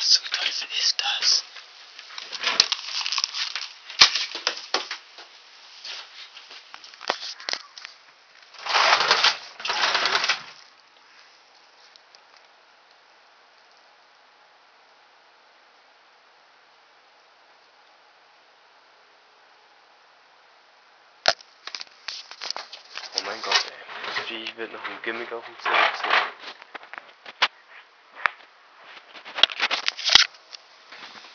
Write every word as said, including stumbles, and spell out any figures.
Was zum Teufel ist das? Oh mein Gott, ey. Das Vieh wird noch ein Gimmick auf dem Zimmer ziehen.